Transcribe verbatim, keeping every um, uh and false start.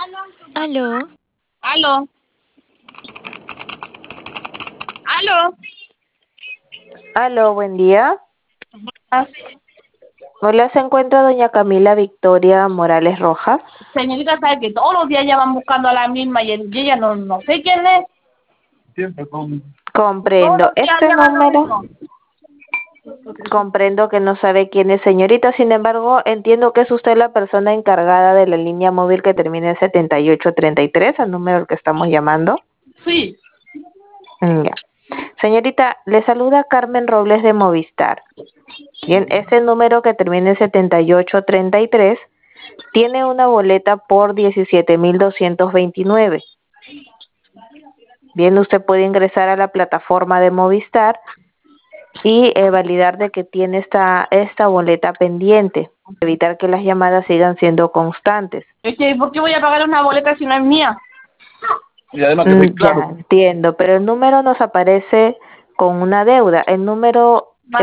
Aló. Aló. Aló. Aló, buen día. Ah, Hola, se encuentra doña Camila Victoria Morales Rojas. Señorita, sabe que todos los días ya van buscando a la misma y el- y ella no, no sé quién es. Todos Comprendo. los días Este llevan lo número, mismo. comprendo que no sabe quién es, señorita. Sin embargo, entiendo que es usted la persona encargada de la línea móvil que termina en setenta y ocho treinta y tres, al número al que estamos llamando. Sí. Mm, Ya. Señorita, le saluda Carmen Robles de Movistar. Bien, ese número que termina en setenta y ocho treinta y tres tiene una boleta por diecisiete mil doscientos veintinueve. Bien, usted puede ingresar a la plataforma de Movistar y eh, validar de que tiene esta, esta boleta pendiente, evitar que las llamadas sigan siendo constantes. Es que, ¿por qué voy a pagar una boleta si no es mía? Y además que Mm, muy claro. Ya, entiendo, pero el número nos aparece con una deuda. El número